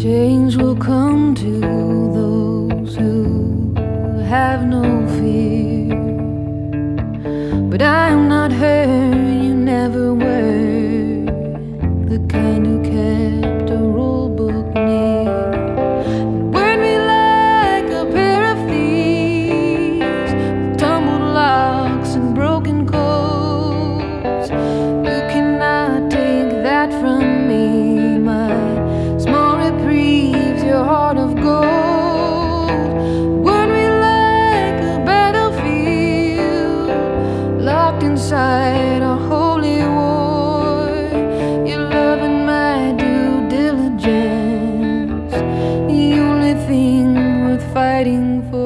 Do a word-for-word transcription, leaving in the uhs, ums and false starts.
Change will come to those who have no fear, but I am not her, you never were the kind who kept a rule book near. And weren't we like a pair of thieves with tumbled locks and broken codes? You cannot take that from me, my small reprieves, your heart of gold. Weren't we like a battlefield locked inside a holy war? Your love and my due diligence, the only thing worth fighting for.